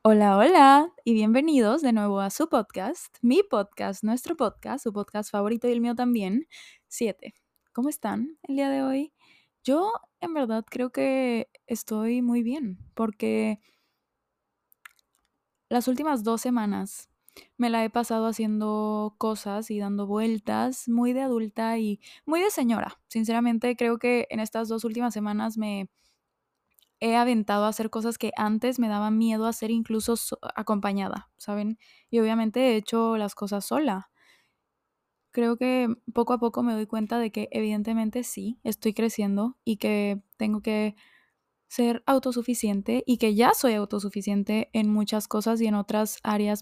Hola, hola y bienvenidos de nuevo a su podcast, mi podcast, nuestro podcast, su podcast favorito y el mío también, 7. ¿Cómo están el día de hoy? Yo en verdad creo que estoy muy bien porque las últimas 2 semanas me la he pasado haciendo cosas y dando vueltas muy de adulta y muy de señora. Sinceramente creo que en estas 2 últimas semanas me he aventado a hacer cosas que antes me daba miedo hacer incluso acompañada, ¿saben? Y obviamente he hecho las cosas sola. Creo que poco a poco me doy cuenta de que evidentemente sí, estoy creciendo y que tengo que ser autosuficiente y que ya soy autosuficiente en muchas cosas y en otras áreas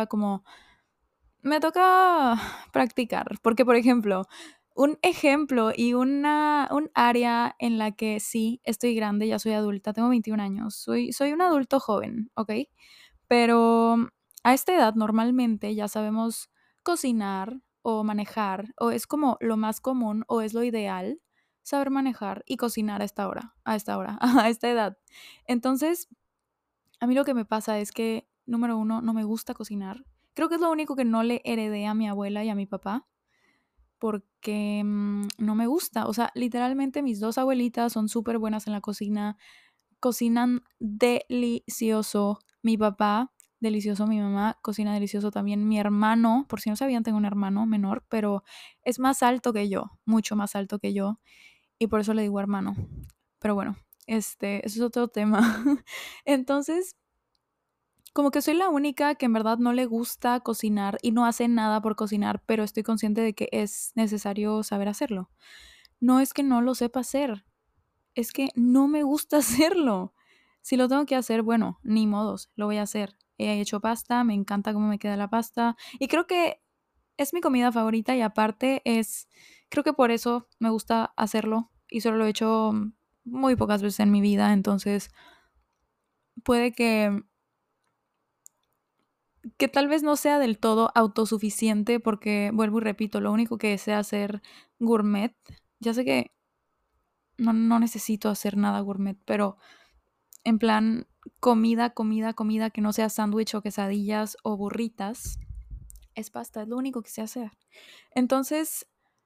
me toca practicar, porque, por ejemplo, un ejemplo y un área en la que sí estoy grande, ya soy adulta, tengo 21 años, soy un adulto joven, ¿ok? Pero a esta edad normalmente ya sabemos cocinar o manejar, o es como lo más común o es lo ideal saber manejar y cocinar a esta hora, a esta edad. Entonces, a mí lo que me pasa es que, número uno, no me gusta cocinar. Creo que es lo único que no le heredé a mi abuela y a mi papá, porque no me gusta. O sea, literalmente mis dos abuelitas son súper buenas en la cocina, cocinan delicioso. Mi papá, delicioso. Mi mamá cocina delicioso también. Mi hermano, por si no sabían, tengo un hermano menor, pero es más alto que yo, mucho más alto que yo, y por eso le digo hermano. Pero bueno, eso es otro tema. Entonces, como que soy la única que en verdad no le gusta cocinar y no hace nada por cocinar, pero estoy consciente de que es necesario saber hacerlo. No es que no lo sepa hacer, es que no me gusta hacerlo. Si lo tengo que hacer, bueno, ni modos, lo voy a hacer. He hecho pasta, me encanta cómo me queda la pasta y creo que es mi comida favorita y aparte creo que por eso me gusta hacerlo y solo lo he hecho muy pocas veces en mi vida, entonces puede que tal vez no sea del todo autosuficiente porque, vuelvo y repito, lo único que sé hacer gourmet, ya sé que no necesito hacer nada gourmet, pero en plan comida que no sea sándwich o quesadillas o burritas, es pasta, es lo único que sé hacer. Entonces,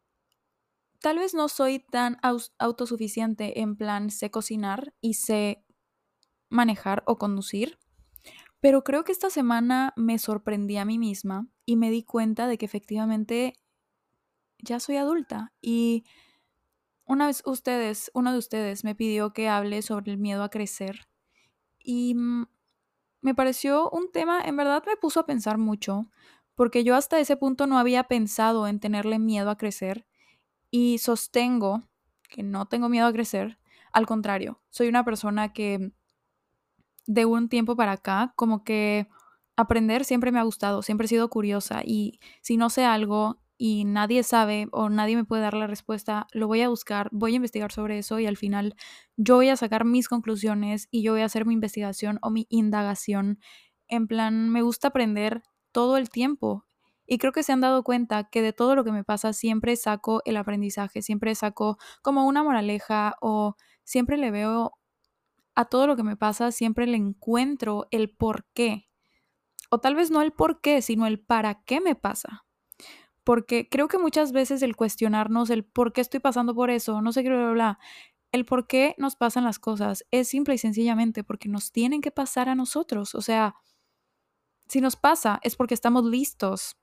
tal vez no soy tan autosuficiente en plan sé cocinar y sé manejar o conducir, pero creo que esta semana me sorprendí a mí misma y me di cuenta de que efectivamente ya soy adulta y una vez uno de ustedes me pidió que hable sobre el miedo a crecer y me pareció un tema, en verdad me puso a pensar mucho, porque yo hasta ese punto no había pensado en tenerle miedo a crecer y sostengo que no tengo miedo a crecer, al contrario, soy una persona que de un tiempo para acá, como que aprender siempre me ha gustado, siempre he sido curiosa y si no sé algo y nadie sabe o nadie me puede dar la respuesta, lo voy a buscar, voy a investigar sobre eso y al final yo voy a sacar mis conclusiones y yo voy a hacer mi investigación o mi indagación. En plan, me gusta aprender todo el tiempo y creo que se han dado cuenta que de todo lo que me pasa siempre saco el aprendizaje, siempre saco como una moraleja o siempre le veo a todo lo que me pasa siempre le encuentro el por qué. O tal vez no el por qué, sino el para qué me pasa. Porque creo que muchas veces el cuestionarnos el por qué estoy pasando por eso, no sé qué, bla, bla, bla, el por qué nos pasan las cosas es simple y sencillamente porque nos tienen que pasar a nosotros. O sea, si nos pasa es porque estamos listos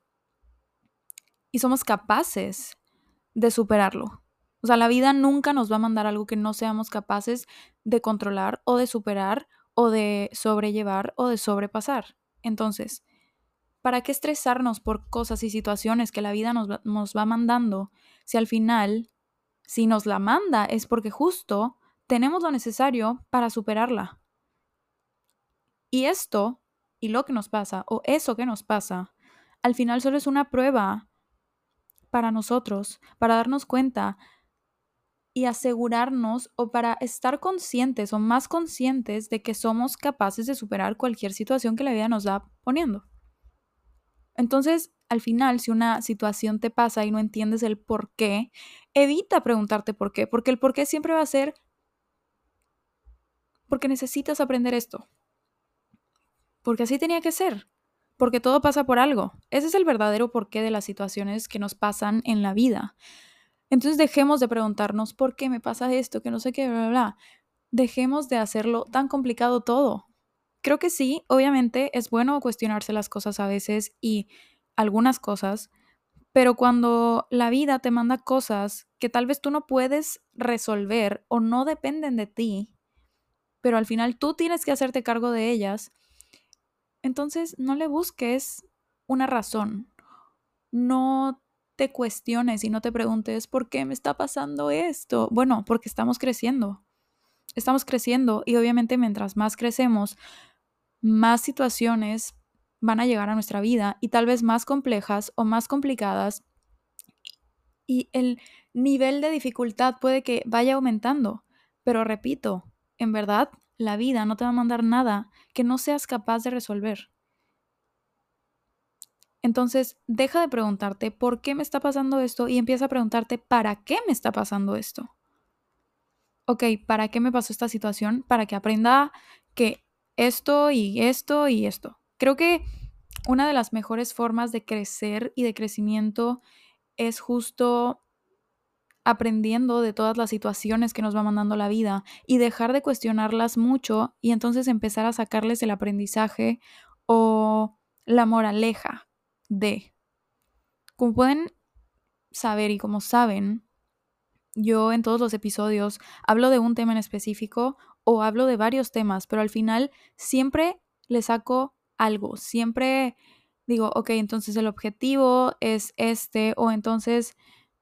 y somos capaces de superarlo. O sea, la vida nunca nos va a mandar algo que no seamos capaces de controlar o de superar o de sobrellevar o de sobrepasar. Entonces, ¿para qué estresarnos por cosas y situaciones que la vida nos va mandando si al final, si nos la manda, es porque justo tenemos lo necesario para superarla? Y esto, y lo que nos pasa, o eso que nos pasa, al final solo es una prueba para nosotros, para darnos cuenta y asegurarnos o para estar conscientes o más conscientes de que somos capaces de superar cualquier situación que la vida nos va poniendo. Entonces, al final, si una situación te pasa y no entiendes el por qué, evita preguntarte por qué, porque el por qué siempre va a ser porque necesitas aprender esto. porque así tenía que ser, porque todo pasa por algo. Ese es el verdadero porqué de las situaciones que nos pasan en la vida. Entonces dejemos de preguntarnos por qué me pasa esto, que no sé qué, bla, bla, bla. Dejemos de hacerlo tan complicado todo. Creo que sí, obviamente es bueno cuestionarse las cosas a veces y algunas cosas, pero cuando la vida te manda cosas que tal vez tú no puedes resolver o no dependen de ti, pero al final tú tienes que hacerte cargo de ellas, entonces no le busques una razón. No te cuestiones y no te preguntes por qué me está pasando esto. Bueno, porque estamos creciendo. Estamos creciendo y obviamente mientras más crecemos, más situaciones van a llegar a nuestra vida y tal vez más complejas o más complicadas y el nivel de dificultad puede que vaya aumentando. Pero repito, en verdad, la vida no te va a mandar nada que no seas capaz de resolver. Entonces, deja de preguntarte por qué me está pasando esto y empieza a preguntarte para qué me está pasando esto. Ok, ¿para qué me pasó esta situación? Para que aprenda que esto y esto y esto. Creo que una de las mejores formas de crecer y de crecimiento es justo aprendiendo de todas las situaciones que nos va mandando la vida y dejar de cuestionarlas mucho y entonces empezar a sacarles el aprendizaje o la moraleja de. Como pueden saber y como saben, yo en todos los episodios hablo de un tema en específico o hablo de varios temas, pero al final siempre le saco algo, siempre digo, ok, entonces el objetivo es este o entonces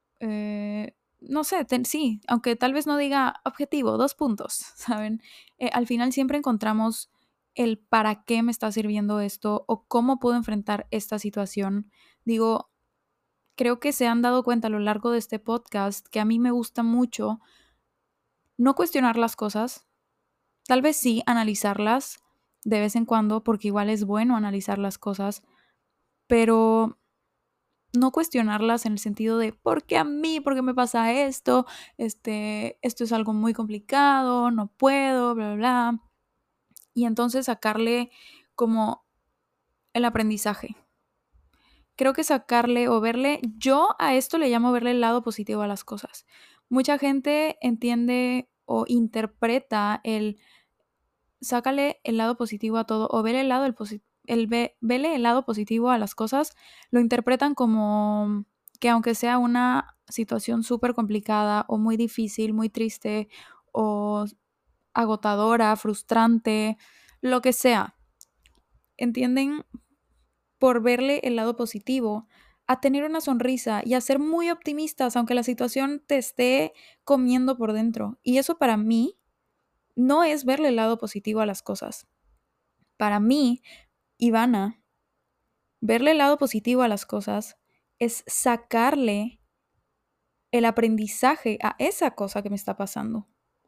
no sé, sí, aunque tal vez no diga objetivo, 2 puntos, ¿saben? Al final siempre encontramos el para qué me está sirviendo esto o cómo puedo enfrentar esta situación. Digo, creo que se han dado cuenta a lo largo de este podcast que a mí me gusta mucho no cuestionar las cosas, tal vez sí analizarlas de vez en cuando, porque igual es bueno analizar las cosas, pero no cuestionarlas en el sentido de ¿por qué a mí? ¿Por qué me pasa esto? Esto es algo muy complicado, no puedo, bla, bla, bla. Y entonces sacarle como el aprendizaje. Creo que sacarle o verle, yo a esto le llamo verle el lado positivo a las cosas. Mucha gente entiende o interpreta el sácale el lado positivo a todo o vele el lado vele el lado positivo a las cosas, lo interpretan como que aunque sea una situación súper complicada o muy difícil, muy triste o agotadora, frustrante, lo que sea, entienden por verle el lado positivo a tener una sonrisa y a ser muy optimistas aunque la situación te esté comiendo por dentro. Y eso para mí no es verle el lado positivo a las cosas. Para mí, Ivana, verle el lado positivo a las cosas es sacarle el aprendizaje a esa cosa que me está pasando.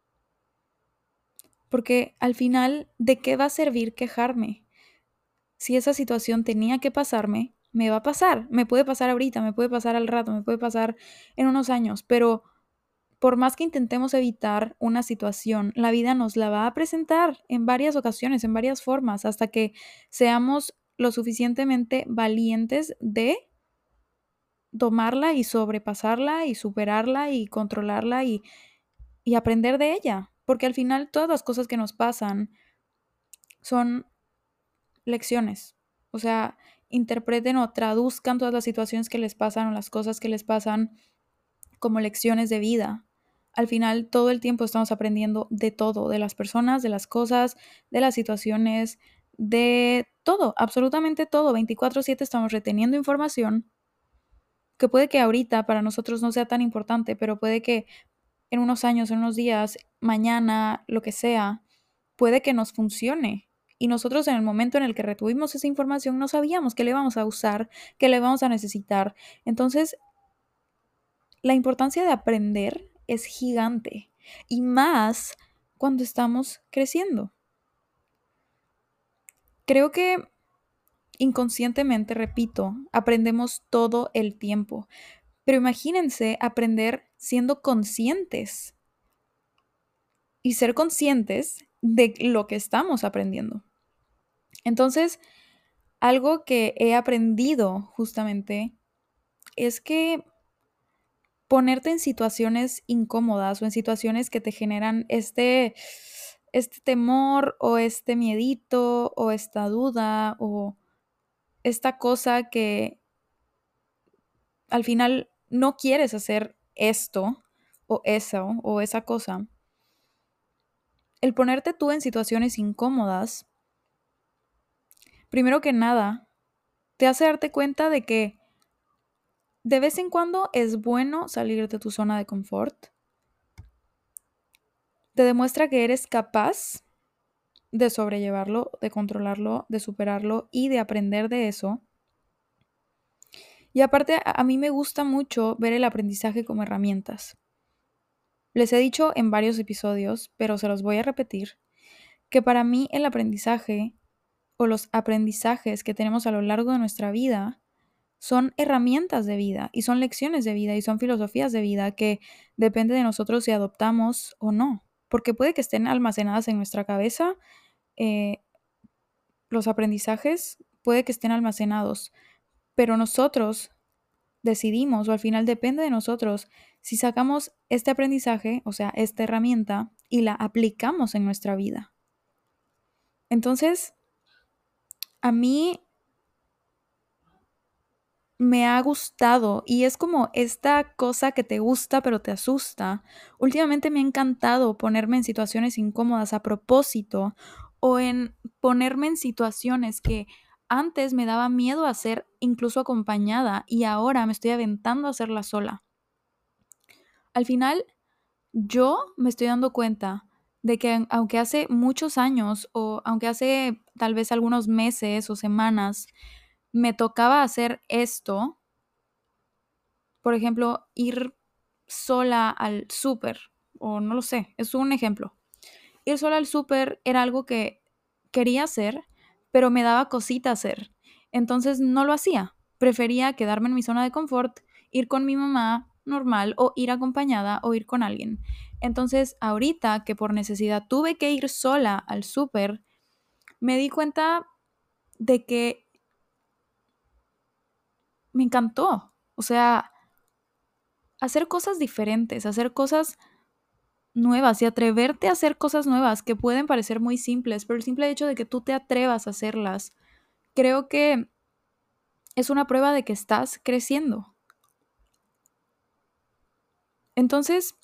Porque al final, ¿de qué va a servir quejarme? Si esa situación tenía que pasarme, me va a pasar. Me puede pasar ahorita, me puede pasar al rato, me puede pasar en unos años, pero por más que intentemos evitar una situación, la vida nos la va a presentar en varias ocasiones, en varias formas, hasta que seamos lo suficientemente valientes de tomarla y sobrepasarla y superarla y controlarla y aprender de ella. Porque al final todas las cosas que nos pasan son lecciones. O sea, interpreten o traduzcan todas las situaciones que les pasan o las cosas que les pasan como lecciones de vida. Al final, todo el tiempo estamos aprendiendo de todo, de las personas, de las cosas, de las situaciones, de todo, absolutamente todo. 24/7 estamos reteniendo información que puede que ahorita para nosotros no sea tan importante, pero puede que en unos años, en unos días, mañana, lo que sea, puede que nos funcione. Y nosotros en el momento en el que retuvimos esa información no sabíamos que le íbamos a usar, que le vamos a necesitar. Entonces, la importancia de aprender es gigante y más cuando estamos creciendo. Creo que inconscientemente, repito, aprendemos todo el tiempo, pero imagínense aprender siendo conscientes y ser conscientes de lo que estamos aprendiendo. Entonces, algo que he aprendido justamente es que ponerte en situaciones incómodas o en situaciones que te generan este temor o este miedito o esta duda o esta cosa que al final no quieres hacer esto o eso o esa cosa. El ponerte tú en situaciones incómodas, primero que nada, te hace darte cuenta de que de vez en cuando es bueno salir de tu zona de confort. Te demuestra que eres capaz de sobrellevarlo, de controlarlo, de superarlo y de aprender de eso. Y aparte, a mí me gusta mucho ver el aprendizaje como herramientas. Les he dicho en varios episodios, pero se los voy a repetir, que para mí el aprendizaje o los aprendizajes que tenemos a lo largo de nuestra vida son herramientas de vida y son lecciones de vida y son filosofías de vida que depende de nosotros si adoptamos o no. Porque puede que estén almacenadas en nuestra cabeza, eh, los aprendizajes puede que estén almacenados, pero nosotros decidimos, o al final depende de nosotros, si sacamos este aprendizaje, o sea, esta herramienta, y la aplicamos en nuestra vida. Entonces, a mí me ha gustado y es como esta cosa que te gusta pero te asusta. Últimamente me ha encantado ponerme en situaciones incómodas a propósito o en ponerme en situaciones que antes me daba miedo hacer incluso acompañada y ahora me estoy aventando a hacerla sola. Al final, yo me estoy dando cuenta de que aunque hace muchos años o aunque hace tal vez algunos meses o semanas me tocaba hacer esto, por ejemplo, ir sola al súper, o no lo sé, es un ejemplo. Ir sola al súper era algo que quería hacer, pero me daba cosita hacer. Entonces no lo hacía. Prefería quedarme en mi zona de confort, ir con mi mamá normal o ir acompañada o ir con alguien. Entonces, ahorita que por necesidad tuve que ir sola al súper, me di cuenta de que me encantó. O sea, hacer cosas diferentes, hacer cosas nuevas y atreverte a hacer cosas nuevas que pueden parecer muy simples, pero el simple hecho de que tú te atrevas a hacerlas, creo que es una prueba de que estás creciendo. Entonces,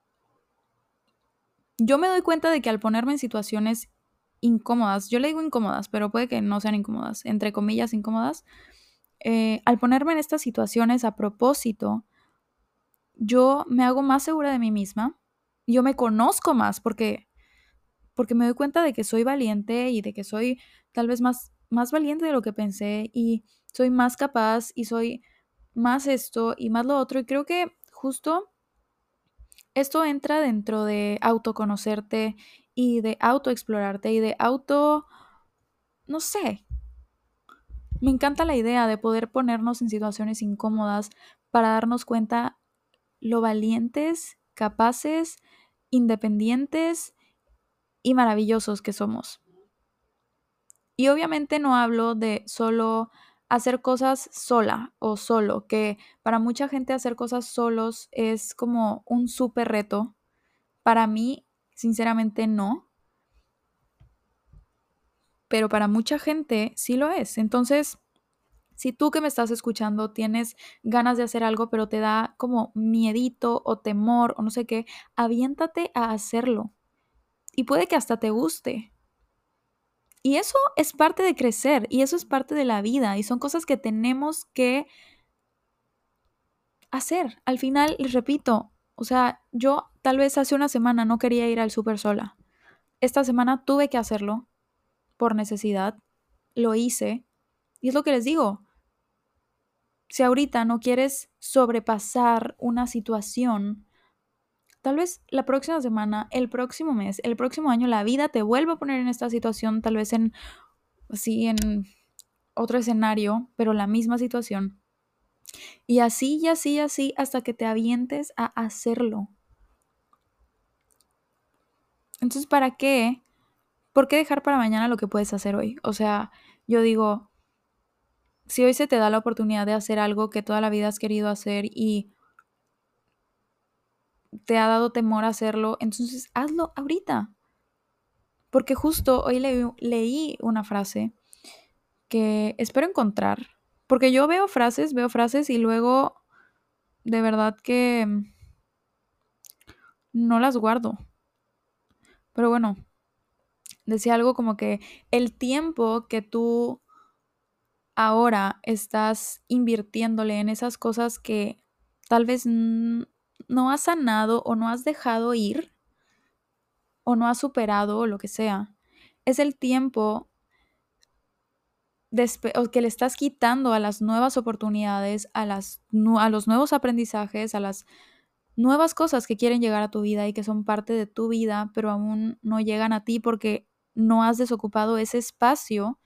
yo me doy cuenta de que al ponerme en situaciones incómodas, yo le digo incómodas, pero puede que no sean incómodas, entre comillas incómodas, al ponerme en estas situaciones a propósito, yo me hago más segura de mí misma, yo me conozco más porque me doy cuenta de que soy valiente y de que soy tal vez más valiente de lo que pensé y soy más capaz y soy más esto y más lo otro. Y creo que justo esto entra dentro de autoconocerte y de autoexplorarte y de no sé, me encanta la idea de poder ponernos en situaciones incómodas para darnos cuenta lo valientes, capaces, independientes y maravillosos que somos. Y obviamente no hablo de solo hacer cosas sola o solo, que para mucha gente hacer cosas solos es como un súper reto. Para mí, sinceramente, no, pero para mucha gente sí lo es. Entonces, si tú que me estás escuchando tienes ganas de hacer algo, pero te da como miedito o temor o no sé qué, aviéntate a hacerlo. Y puede que hasta te guste. Y eso es parte de crecer y eso es parte de la vida y son cosas que tenemos que hacer. Al final, les repito, o sea, yo tal vez hace una semana no quería ir al súper sola. Esta semana tuve que hacerlo por necesidad, lo hice y es lo que les digo. Si ahorita no quieres sobrepasar una situación, tal vez la próxima semana, el próximo mes, el próximo año, la vida te vuelva a poner en esta situación, tal vez en así en otro escenario, pero la misma situación. Y así, y así, y así, hasta que te avientes a hacerlo. Entonces, ¿para qué ¿por qué dejar para mañana lo que puedes hacer hoy? O sea, yo digo, si hoy se te da la oportunidad de hacer algo que toda la vida has querido hacer y te ha dado temor hacerlo, entonces hazlo ahorita. Porque justo hoy leí una frase que espero encontrar. Porque yo veo frases y luego de verdad que no las guardo. Pero bueno, decía algo como que el tiempo que tú ahora estás invirtiéndole en esas cosas que tal vez no has sanado o no has dejado ir o no has superado o lo que sea, es el tiempo o que le estás quitando a las nuevas oportunidades, a los nuevos aprendizajes, a las nuevas cosas que quieren llegar a tu vida y que son parte de tu vida, pero aún no llegan a ti porque no has desocupado ese espacio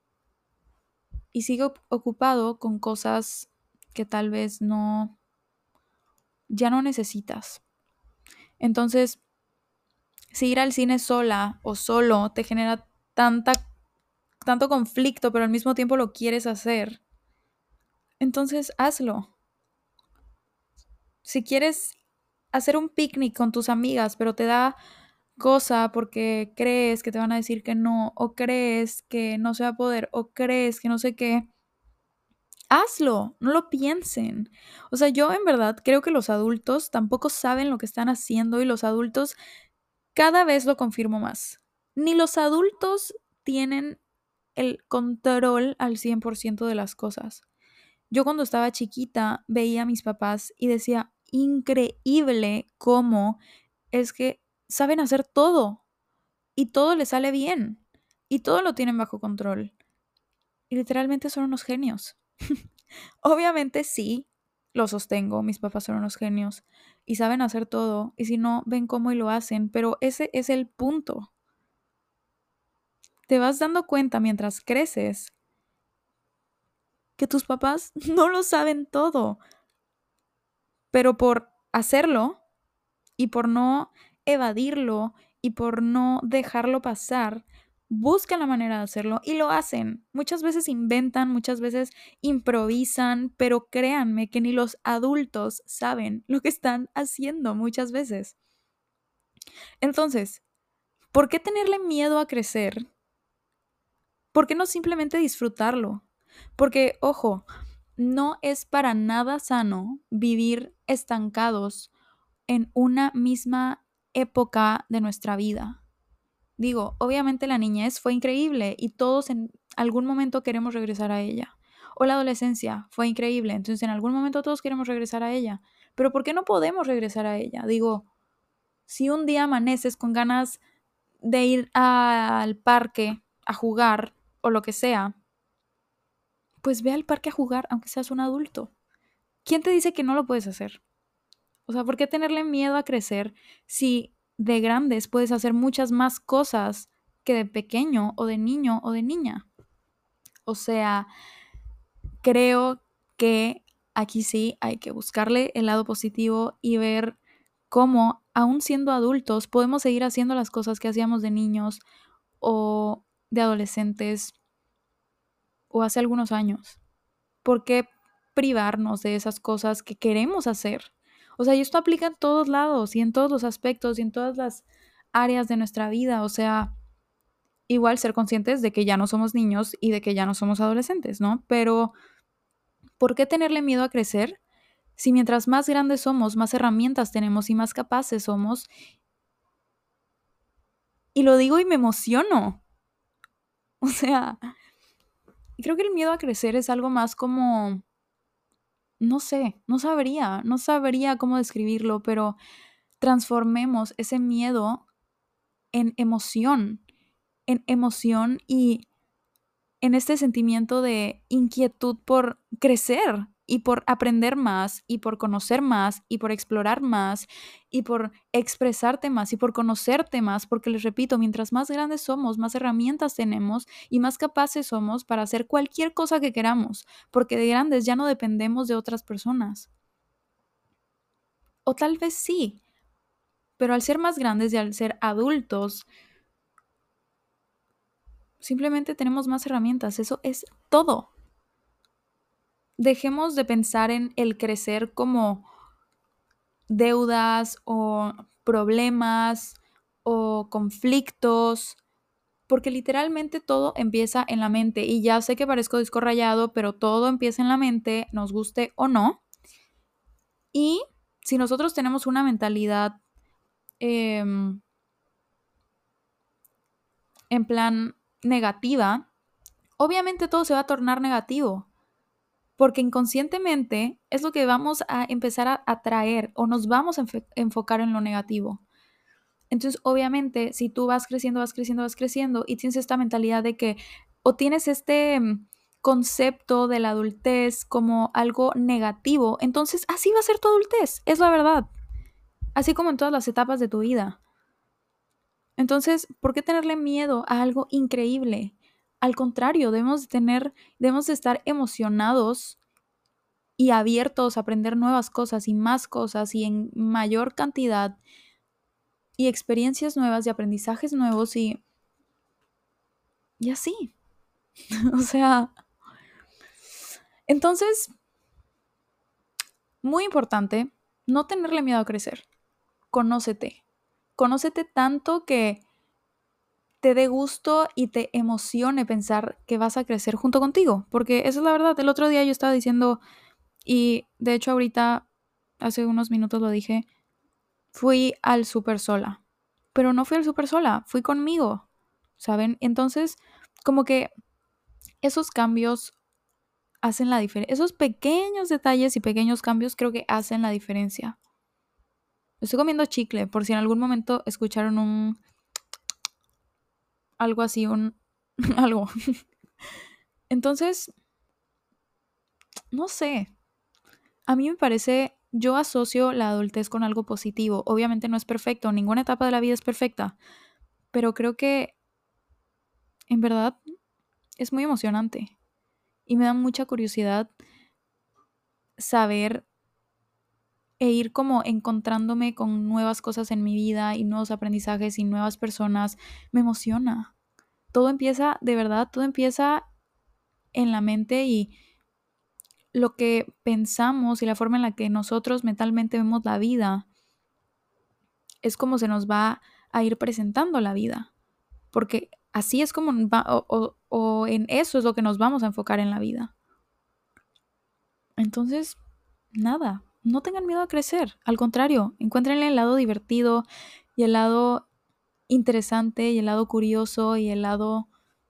y sigue ocupado con cosas que tal vez ya no necesitas. Entonces, si ir al cine sola o solo te genera tanto conflicto, pero al mismo tiempo lo quieres hacer, entonces hazlo. Si quieres hacer un picnic con tus amigas, pero te da cosa porque crees que te van a decir que no, o crees que no se va a poder, o crees que no sé qué, hazlo, no lo piensen. O sea, yo en verdad creo que los adultos tampoco saben lo que están haciendo y los adultos cada vez lo confirmo más. Ni los adultos tienen el control al 100% de las cosas. Yo cuando estaba chiquita veía a mis papás y decía, increíble cómo es que saben hacer todo y todo les sale bien y todo lo tienen bajo control. Y literalmente son unos genios. Obviamente sí, lo sostengo, mis papás son unos genios y saben hacer todo y si no, ven cómo y lo hacen, pero ese es el punto. Te vas dando cuenta mientras creces que tus papás no lo saben todo, pero por hacerlo y por no evadirlo y por no dejarlo pasar, buscan la manera de hacerlo y lo hacen. Muchas veces inventan, muchas veces improvisan, pero créanme que ni los adultos saben lo que están haciendo muchas veces. Entonces, ¿por qué tenerle miedo a crecer? ¿Por qué no simplemente disfrutarlo? Porque, ojo, no es para nada sano vivir estancados en una misma época de nuestra vida. Digo, obviamente la niñez fue increíble y todos en algún momento queremos regresar a ella. O la adolescencia fue increíble, entonces en algún momento todos queremos regresar a ella. Pero ¿por qué no podemos regresar a ella? Digo, si un día amaneces con ganas de ir al parque a jugar o lo que sea, pues ve al parque a jugar aunque seas un adulto. ¿Quién te dice que no lo puedes hacer? O sea, ¿por qué tenerle miedo a crecer si de grandes puedes hacer muchas más cosas que de pequeño o de niño o de niña? O sea, creo que aquí sí hay que buscarle el lado positivo y ver cómo, aún siendo adultos, podemos seguir haciendo las cosas que hacíamos de niños o de adolescentes o hace algunos años. ¿Por qué privarnos de esas cosas que queremos hacer? O sea, y esto aplica en todos lados y en todos los aspectos y en todas las áreas de nuestra vida. O sea, igual ser conscientes de que ya no somos niños y de que ya no somos adolescentes, ¿no? Pero, ¿por qué tenerle miedo a crecer? Si mientras más grandes somos, más herramientas tenemos y más capaces somos. Y lo digo y me emociono. O sea, creo que el miedo a crecer es algo más como, no sé, no sabría cómo describirlo, pero transformemos ese miedo en emoción y en este sentimiento de inquietud por crecer y por aprender más y por conocer más y por explorar más y por expresarte más y por conocerte más, porque les repito, mientras más grandes somos, más herramientas tenemos y más capaces somos para hacer cualquier cosa que queramos, porque de grandes ya no dependemos de otras personas. O tal vez sí, pero al ser más grandes y al ser adultos, Simplemente tenemos más herramientas, eso es todo. Dejemos de pensar en el crecer como deudas o problemas o conflictos, porque literalmente todo empieza en la mente. Y ya sé que parezco disco rayado, pero todo empieza en la mente, nos guste o no. Y si nosotros tenemos una mentalidad en plan negativa, obviamente todo se va a tornar negativo, porque inconscientemente es lo que vamos a empezar a atraer o nos vamos a enfocar en lo negativo. Entonces, obviamente, si tú vas creciendo, vas creciendo, vas creciendo y tienes esta mentalidad de que, o tienes este concepto de la adultez como algo negativo, entonces así va a ser tu adultez, es la verdad. Así como en todas las etapas de tu vida. Entonces, ¿por qué tenerle miedo a algo increíble? Al contrario, debemos de estar emocionados y abiertos a aprender nuevas cosas y más cosas y en mayor cantidad y experiencias nuevas y aprendizajes nuevos y así. O sea, entonces, muy importante, no tenerle miedo a crecer. Conócete. Conócete tanto que te dé gusto y te emocione pensar que vas a crecer junto contigo. Porque esa es la verdad. El otro día yo estaba diciendo, y de hecho ahorita, hace unos minutos lo dije, fui al súper sola. Pero no fui al súper sola, fui conmigo. ¿Saben? Entonces, como que esos cambios hacen la diferencia. Esos pequeños detalles y pequeños cambios creo que hacen la diferencia. Estoy comiendo chicle, por si en algún momento escucharon algo así, algo. Entonces, no sé. A mí me parece, yo asocio la adultez con algo positivo. Obviamente no es perfecto, ninguna etapa de la vida es perfecta, pero creo que en verdad es muy emocionante y me da mucha curiosidad saber e ir como encontrándome con nuevas cosas en mi vida y nuevos aprendizajes y nuevas personas. Me emociona. Todo empieza, de verdad, todo empieza en la mente y lo que pensamos y la forma en la que nosotros mentalmente vemos la vida es como se nos va a ir presentando la vida. Porque así es como o en eso es lo que nos vamos a enfocar en la vida. Entonces, nada, no tengan miedo a crecer. Al contrario, encuéntrenle el lado divertido y el lado interesante y el lado curioso y el lado,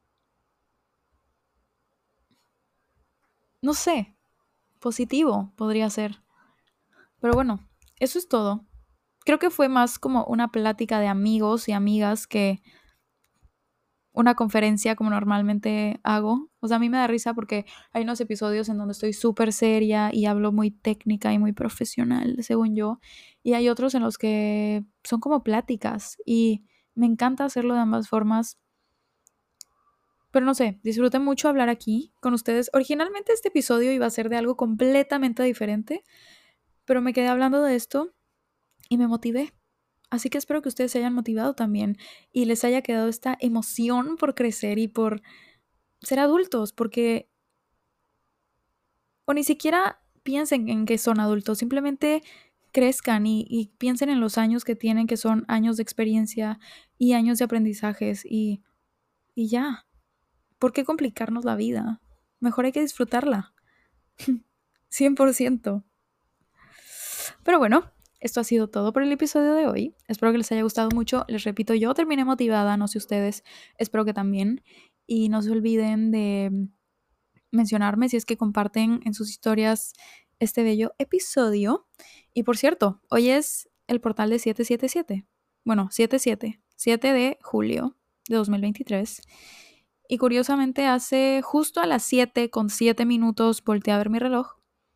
no sé, positivo podría ser. Pero bueno, eso es todo. Creo que fue más como una plática de amigos y amigas que una conferencia como normalmente hago. O sea, a mí me da risa porque hay unos episodios en donde estoy súper seria y hablo muy técnica y muy profesional, según yo. Y hay otros en los que son como pláticas y me encanta hacerlo de ambas formas. Pero no sé, disfruté mucho hablar aquí con ustedes. Originalmente este episodio iba a ser de algo completamente diferente, pero me quedé hablando de esto y me motivé. Así que espero que ustedes se hayan motivado también y les haya quedado esta emoción por crecer y por ser adultos, porque o ni siquiera piensen en que son adultos, simplemente crezcan y piensen en los años que tienen, que son años de experiencia y años de aprendizajes y ya. ¿Por qué complicarnos la vida? Mejor hay que disfrutarla. 100%. Pero bueno, esto ha sido todo por el episodio de hoy. Espero que les haya gustado mucho. Les repito, yo terminé motivada, no sé ustedes, espero que también. Y no se olviden de mencionarme si es que comparten en sus historias este bello episodio. Y por cierto, hoy es el portal de 777. Bueno, 77. 7 de julio de 2023. Y curiosamente hace justo a las 7:07 volteé a ver mi reloj.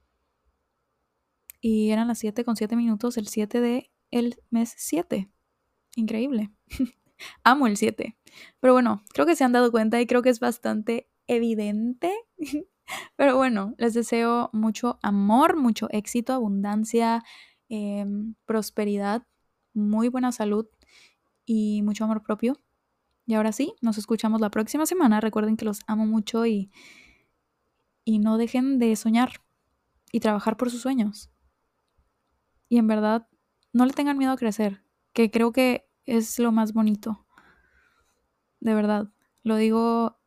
Y eran las 7:07 el 7 de el mes 7. Increíble. Amo el 7. Pero bueno, creo que se han dado cuenta y creo que es bastante evidente. Pero bueno, les deseo mucho amor, mucho éxito, abundancia, prosperidad, muy buena salud y mucho amor propio. Y ahora sí, nos escuchamos la próxima semana. Recuerden que los amo mucho y no dejen de soñar y trabajar por sus sueños. Y en verdad, no le tengan miedo a crecer, que creo que es lo más bonito. De verdad, lo digo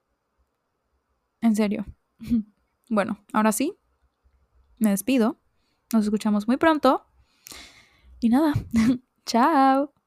en serio. Bueno, ahora sí, me despido. Nos escuchamos muy pronto. Y nada, chao.